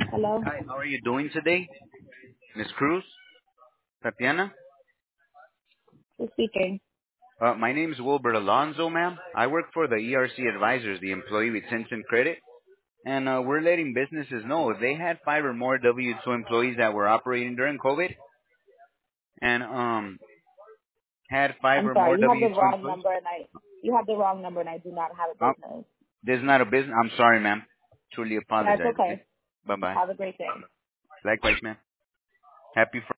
Hello, Hi, how are you doing today, Miss Cruz? Tatiana? who's speaking? My name is Wilbert Alonzo, ma'am. I work for the ERC Advisors, the Employee Retention Credit, and we're letting businesses know if they had five or more W-2 employees that were operating during COVID and had five I'm or more sorry, W-2 employees. you have the wrong number, and I do not have a Uh, business. there's not a business. I'm sorry, ma'am. Truly That's apologize. Okay. okay. Bye bye. Have a great day. Likewise, ma'am. Happy